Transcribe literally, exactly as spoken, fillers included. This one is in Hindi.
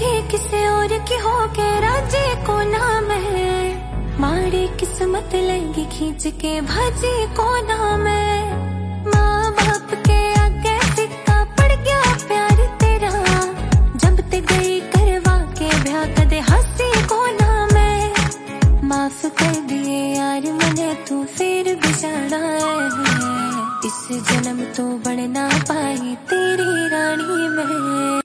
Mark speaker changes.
Speaker 1: जी किसे और की हो के राजी को ना मैं, माड़ी किस्मत लेंगी खींच के भाजी को ना मैं। माँ बाप के आगे फिक्का पड़ गया प्यार तेरा, जब ते गई करवा के ब्याह कदे हंसी को ना मैं। माफ कर दिए यार मने तू फिर भी जाना है, इस जन्म तो बढ़ ना पाई तेरी रानी में।